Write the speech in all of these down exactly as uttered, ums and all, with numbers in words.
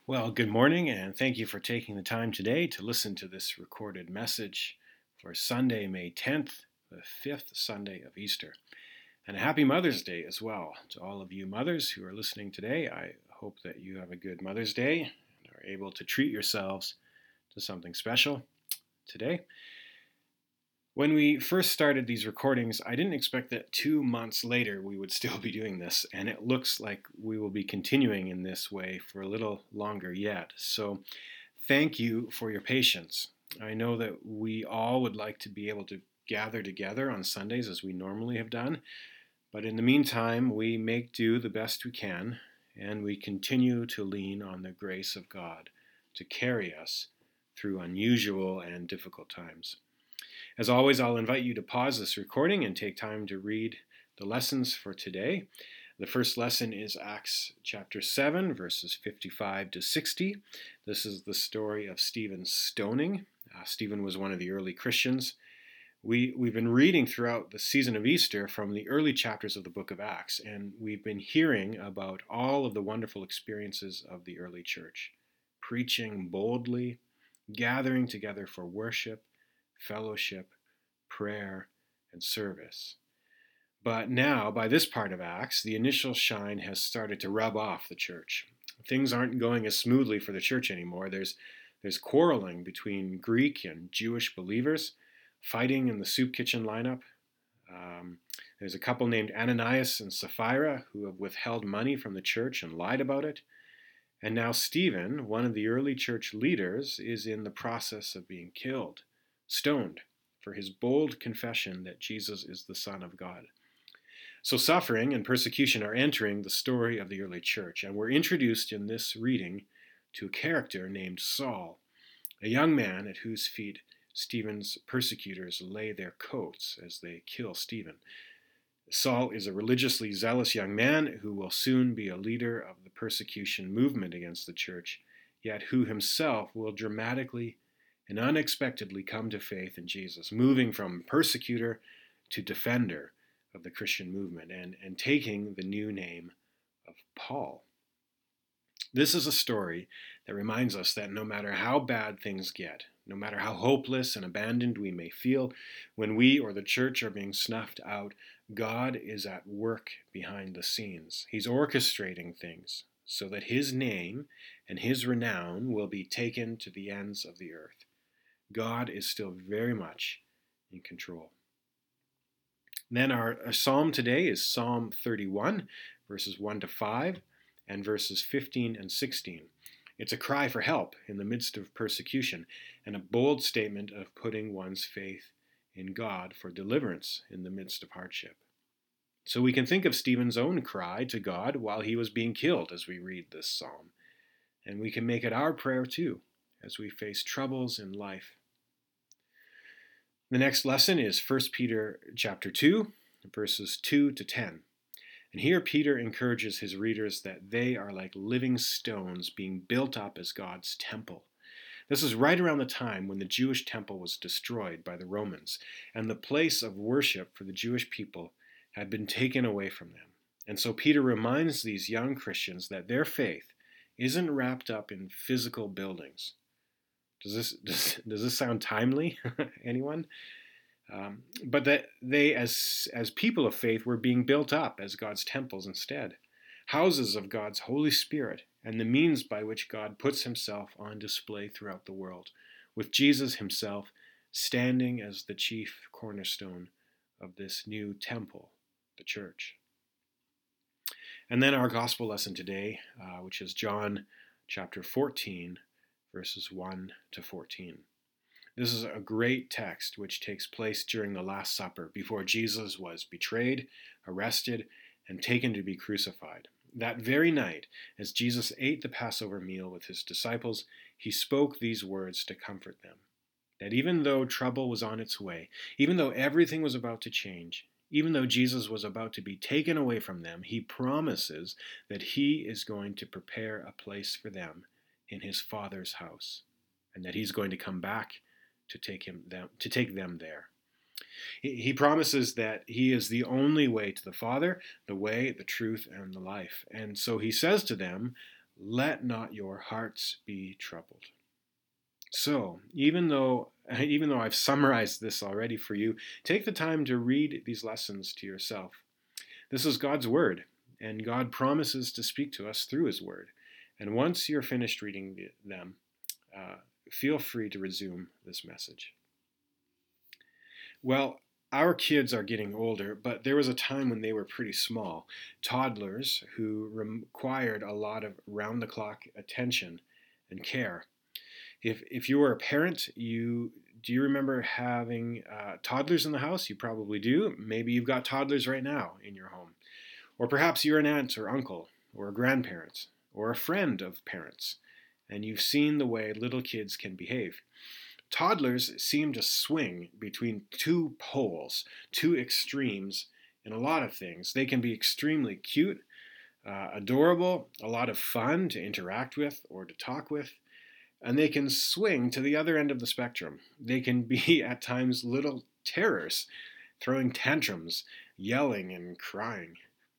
Well, good morning, and thank you for taking the time today to listen to this recorded message for Sunday, May tenth, the fifth Sunday of Easter. And a happy Mother's Day as well to all of you mothers who are listening today. I hope that you have a good Mother's Day and are able to treat yourselves to something special today. When we first started these recordings, I didn't expect that two months later we would still be doing this, and it looks like we will be continuing in this way for a little longer yet. So thank you for your patience. I know that we all would like to be able to gather together on Sundays as we normally have done, but in the meantime, we make do the best we can, and we continue to lean on the grace of God to carry us through unusual and difficult times. As always, I'll invite you to pause this recording and take time to read the lessons for today. The first lesson is Acts chapter seven, verses fifty-five to sixty. This is the story of Stephen's stoning. Uh, Stephen was one of the early Christians. We, we've been reading throughout the season of Easter from the early chapters of the book of Acts, and we've been hearing about all of the wonderful experiences of the early church, preaching boldly, gathering together for worship, fellowship, prayer, and service. But now, by this part of Acts, the initial shine has started to rub off the church. Things aren't going as smoothly for the church anymore. There's, there's quarreling between Greek and Jewish believers, fighting in the soup kitchen lineup. Um, there's a couple named Ananias and Sapphira who have withheld money from the church and lied about it. And now Stephen, one of the early church leaders, is in the process of being killed, stoned, for his bold confession that Jesus is the Son of God. So suffering and persecution are entering the story of the early church, and we're introduced in this reading to a character named Saul, a young man at whose feet Stephen's persecutors lay their coats as they kill Stephen. Saul is a religiously zealous young man who will soon be a leader of the persecution movement against the church, yet who himself will dramatically and unexpectedly come to faith in Jesus, moving from persecutor to defender of the Christian movement and, and taking the new name of Paul. This is a story that reminds us that no matter how bad things get, no matter how hopeless and abandoned we may feel, when we or the church are being snuffed out, God is at work behind the scenes. He's orchestrating things so that his name and his renown will be taken to the ends of the earth. God is still very much in control. Then our, our psalm today is Psalm thirty-one, verses one to five, and verses fifteen and sixteen. It's a cry for help in the midst of persecution, and a bold statement of putting one's faith in God for deliverance in the midst of hardship. So we can think of Stephen's own cry to God while he was being killed as we read this psalm. And we can make it our prayer too, as we face troubles in life. The next lesson is First Peter chapter two, verses two to ten. And here Peter encourages his readers that they are like living stones being built up as God's temple. This is right around the time when the Jewish temple was destroyed by the Romans, and the place of worship for the Jewish people had been taken away from them. And so Peter reminds these young Christians that their faith isn't wrapped up in physical buildings. Does this does, does this sound timely? Anyone? Um, but that they, as as people of faith, were being built up as God's temples instead, houses of God's Holy Spirit, and the means by which God puts himself on display throughout the world, with Jesus himself standing as the chief cornerstone of this new temple, the church. And then our gospel lesson today, uh, which is John chapter fourteen, verses one to fourteen. This is a great text which takes place during the Last Supper, before Jesus was betrayed, arrested, and taken to be crucified. That very night, as Jesus ate the Passover meal with his disciples, he spoke these words to comfort them, that even though trouble was on its way, even though everything was about to change, even though Jesus was about to be taken away from them, he promises that he is going to prepare a place for them in his Father's house, and that he's going to come back to take him them to take them there. He, he promises that he is the only way to the Father, the way, the truth, and the life. And so he says to them, let not your hearts be troubled. So, even though even though I've summarized this already for you, take the time to read these lessons to yourself. This is God's Word, and God promises to speak to us through His Word. And once you're finished reading them, uh, feel free to resume this message. Well, our kids are getting older, but there was a time when they were pretty small, toddlers who required a lot of round-the-clock attention and care. If if you were a parent, you do you remember having uh, toddlers in the house? You probably do. Maybe you've got toddlers right now in your home. Or perhaps you're an aunt or uncle or a grandparent or a friend of parents, and you've seen the way little kids can behave. Toddlers seem to swing between two poles, two extremes in a lot of things. They can be extremely cute, uh, adorable, a lot of fun to interact with or to talk with, and they can swing to the other end of the spectrum. They can be at times little terrors, throwing tantrums, yelling and crying.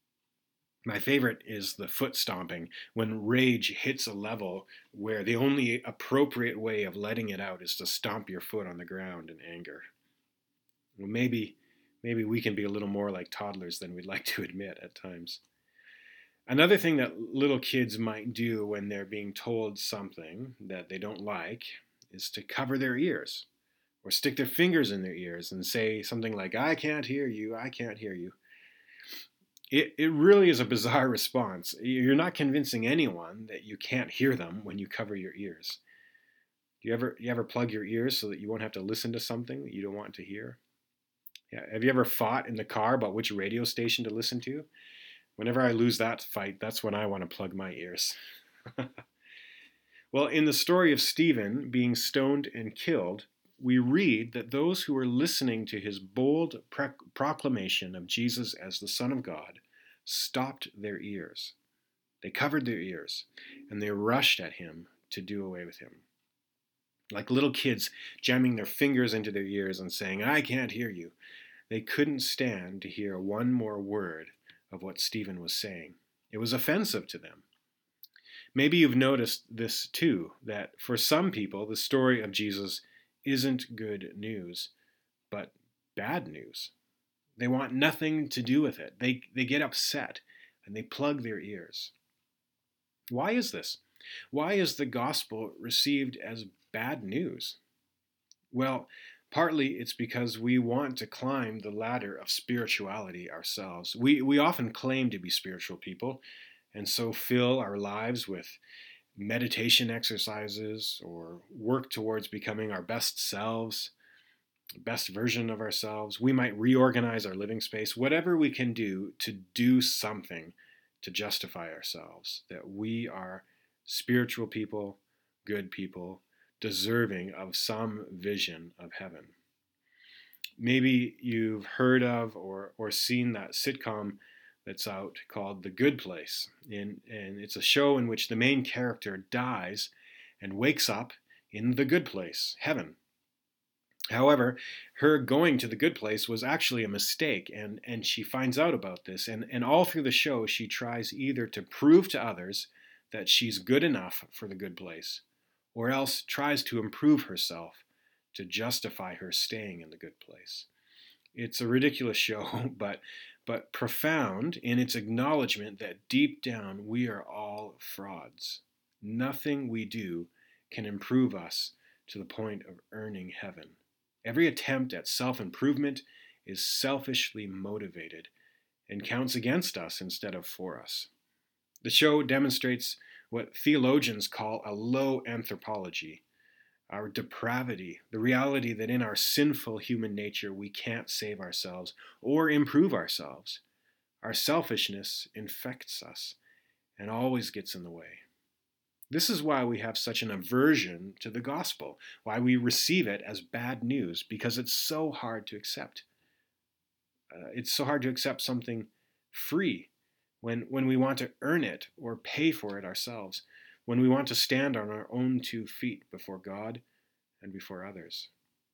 My favorite is the foot stomping, when rage hits a level where the only appropriate way of letting it out is to stomp your foot on the ground in anger. Well, maybe, maybe we can be a little more like toddlers than we'd like to admit at times. Another thing that little kids might do when they're being told something that they don't like is to cover their ears or stick their fingers in their ears and say something like, "I can't hear you, I can't hear you." It, it really is a bizarre response. You're not convincing anyone that you can't hear them when you cover your ears. Do you ever, you ever plug your ears so that you won't have to listen to something that you don't want to hear? Yeah. Have you ever fought in the car about which radio station to listen to? Whenever I lose that fight, that's when I want to plug my ears. Well, in the story of Stephen being stoned and killed, we read that those who were listening to his bold pre- proclamation of Jesus as the Son of God stopped their ears. They covered their ears, and they rushed at him to do away with him. Like little kids jamming their fingers into their ears and saying, "I can't hear you." They couldn't stand to hear one more word of what Stephen was saying. It was offensive to them. Maybe you've noticed this too, that for some people, the story of Jesus isn't good news, but bad news. They want nothing to do with it. They, they get upset and they plug their ears. Why is this? Why is the gospel received as bad news? Well, partly it's because we want to climb the ladder of spirituality ourselves. We, we often claim to be spiritual people, and so fill our lives with meditation exercises or work towards becoming our best selves, best version of ourselves. We might reorganize our living space, whatever we can do to do something to justify ourselves, that we are spiritual people, good people, deserving of some vision of heaven. Maybe you've heard of or, or seen that sitcom that's out called The Good Place. And, and it's a show in which the main character dies and wakes up in the good place, heaven. However, her going to the good place was actually a mistake, and, and she finds out about this. And, and all through the show, she tries either to prove to others that she's good enough for the good place, or else tries to improve herself to justify her staying in the good place. It's a ridiculous show, but but profound in its acknowledgement that deep down we are all frauds. Nothing we do can improve us to the point of earning heaven. Every attempt at self-improvement is selfishly motivated and counts against us instead of for us. The show demonstrates what theologians call a low anthropology, our depravity, the reality that in our sinful human nature we can't save ourselves or improve ourselves. Our selfishness infects us and always gets in the way. This is why we have such an aversion to the gospel, why we receive it as bad news, because it's so hard to accept. Uh, it's so hard to accept something free when, when we want to earn it or pay for it ourselves, when we want to stand on our own two feet before God and before others.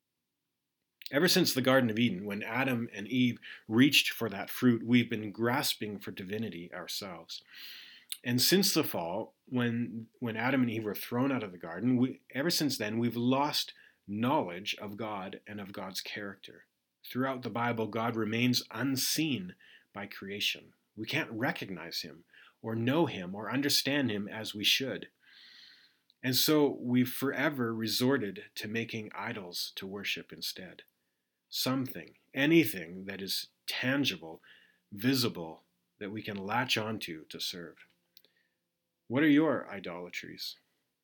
Ever since the Garden of Eden, when Adam and Eve reached for that fruit, we've been grasping for divinity ourselves. And since the fall, when when Adam and Eve were thrown out of the garden, we, ever since then, we've lost knowledge of God and of God's character. Throughout the Bible, God remains unseen by creation. We can't recognize him or know him or understand him as we should. And so we've forever resorted to making idols to worship instead. Something, anything that is tangible, visible, that we can latch onto to serve. What are your idolatries?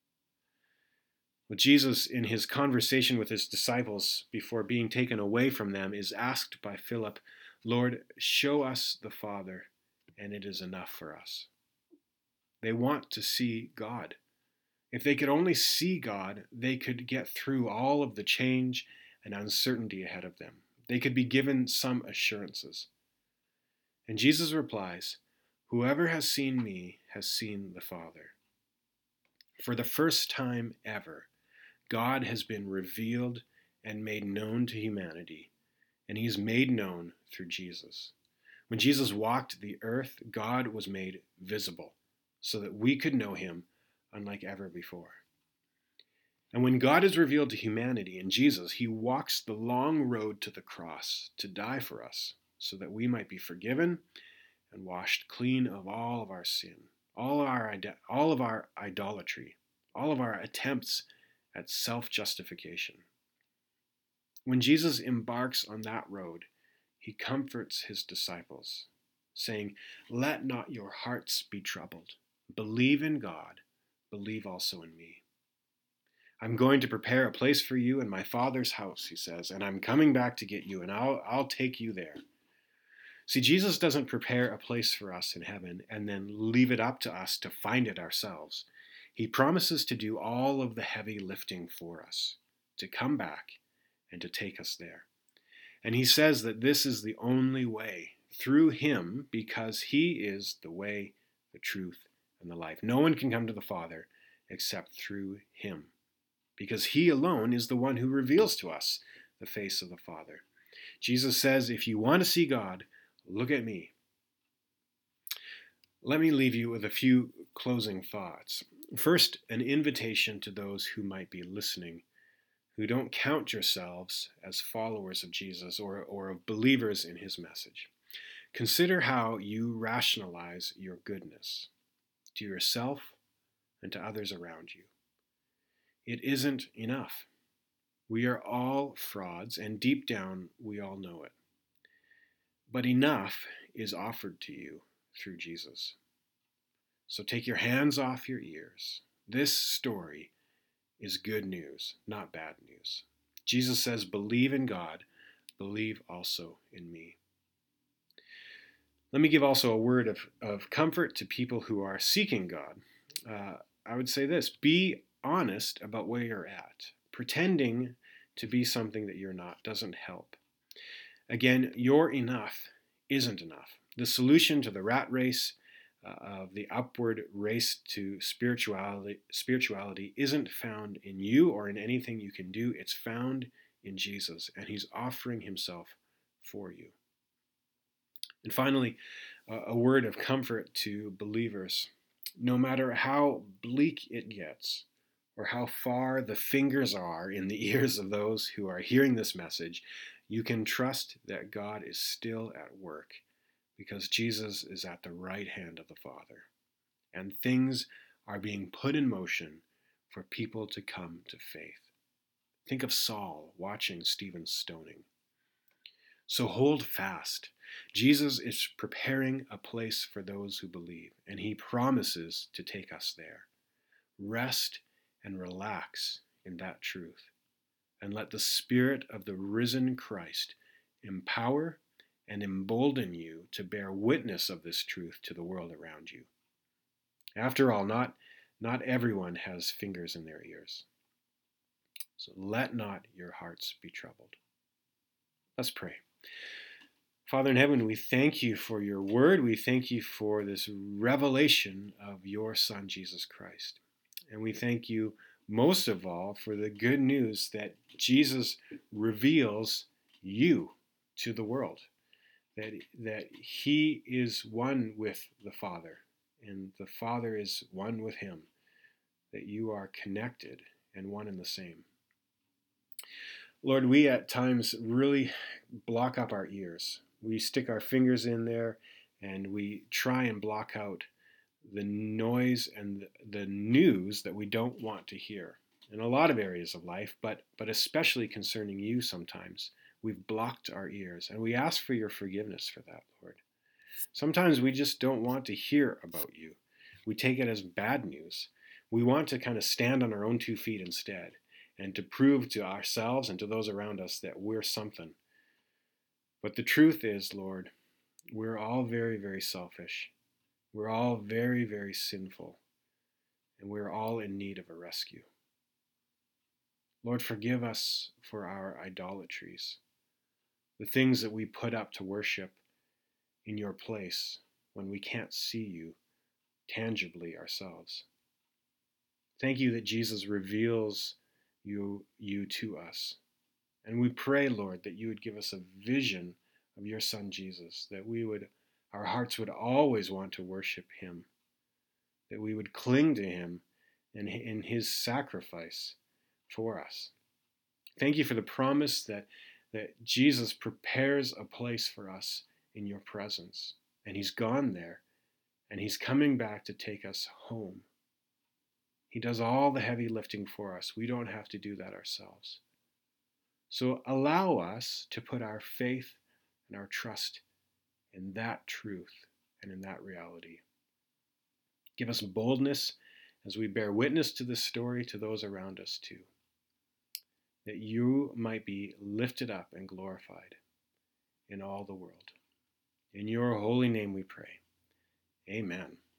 Well, Jesus, in his conversation with his disciples before being taken away from them, is asked by Philip, Lord, show us the Father, and it is enough for us. They want to see God. If they could only see God, they could get through all of the change and uncertainty ahead of them. They could be given some assurances. And Jesus replies, whoever has seen me has seen the Father. For the first time ever, God has been revealed and made known to humanity, and he is made known through Jesus. When Jesus walked the earth, God was made visible so that we could know him unlike ever before. And when God is revealed to humanity in Jesus, he walks the long road to the cross to die for us so that we might be forgiven and washed clean of all of our sin, all of our, all of our idolatry, all of our attempts at self-justification. When Jesus embarks on that road, he comforts his disciples, saying, let not your hearts be troubled. Believe in God. Believe also in me. I'm going to prepare a place for you in my Father's house, he says, and I'm coming back to get you, and I'll, I'll take you there. See, Jesus doesn't prepare a place for us in heaven and then leave it up to us to find it ourselves. He promises to do all of the heavy lifting for us, to come back and to take us there. And he says that this is the only way, through him, because he is the way, the truth, and the life. No one can come to the Father except through him, because he alone is the one who reveals to us the face of the Father. Jesus says, if you want to see God, look at me. Let me leave you with a few closing thoughts. First, an invitation to those who might be listening, who don't count yourselves as followers of Jesus or, or of believers in his message. Consider how you rationalize your goodness to yourself and to others around you. It isn't enough. We are all frauds, and deep down we all know it. But enough is offered to you through Jesus. So take your hands off your ears. This story is good news, not bad news. Jesus says, believe in God, believe also in me. Let me give also a word of, of comfort to people who are seeking God. Uh, I would say this, be honest about where you're at. Pretending to be something that you're not doesn't help. Again, your enough isn't enough. The solution to the rat race uh, of the upward race to spirituality, spirituality isn't found in you or in anything you can do. It's found in Jesus, and he's offering himself for you. And finally, uh, a word of comfort to believers. No matter how bleak it gets, or how far the fingers are in the ears of those who are hearing this message, you can trust that God is still at work because Jesus is at the right hand of the Father, and things are being put in motion for people to come to faith. Think of Saul watching Stephen's stoning. So hold fast. Jesus is preparing a place for those who believe, and he promises to take us there. Rest and relax in that truth, and let the Spirit of the risen Christ empower and embolden you to bear witness of this truth to the world around you. After all, not, not everyone has fingers in their ears. So let not your hearts be troubled. Let's pray. Father in heaven, we thank you for your word. We thank you for this revelation of your Son, Jesus Christ. And we thank you most of all for the good news that Jesus reveals you to the world, that, that he is one with the Father, and the Father is one with him, that you are connected and one and the same. Lord, we at times really block up our ears. We stick our fingers in there and we try and block out the noise and the news that we don't want to hear. In a lot of areas of life, but, but especially concerning you sometimes, we've blocked our ears, and we ask for your forgiveness for that, Lord. Sometimes we just don't want to hear about you. We take it as bad news. We want to kind of stand on our own two feet instead and to prove to ourselves and to those around us that we're something. But the truth is, Lord, we're all very, very selfish. We're all very, very sinful, and we're all in need of a rescue. Lord, forgive us for our idolatries, the things that we put up to worship in your place when we can't see you tangibly ourselves. Thank you that Jesus reveals you, you to us. And we pray, Lord, that you would give us a vision of your Son Jesus, that we would, our hearts would always want to worship him, that we would cling to him and in his sacrifice for us. Thank you for the promise that, that Jesus prepares a place for us in your presence. And he's gone there, and he's coming back to take us home. He does all the heavy lifting for us. We don't have to do that ourselves. So allow us to put our faith and our trust in that truth and in that reality. Give us boldness as we bear witness to this story to those around us too, that you might be lifted up and glorified in all the world. In your holy name we pray. Amen.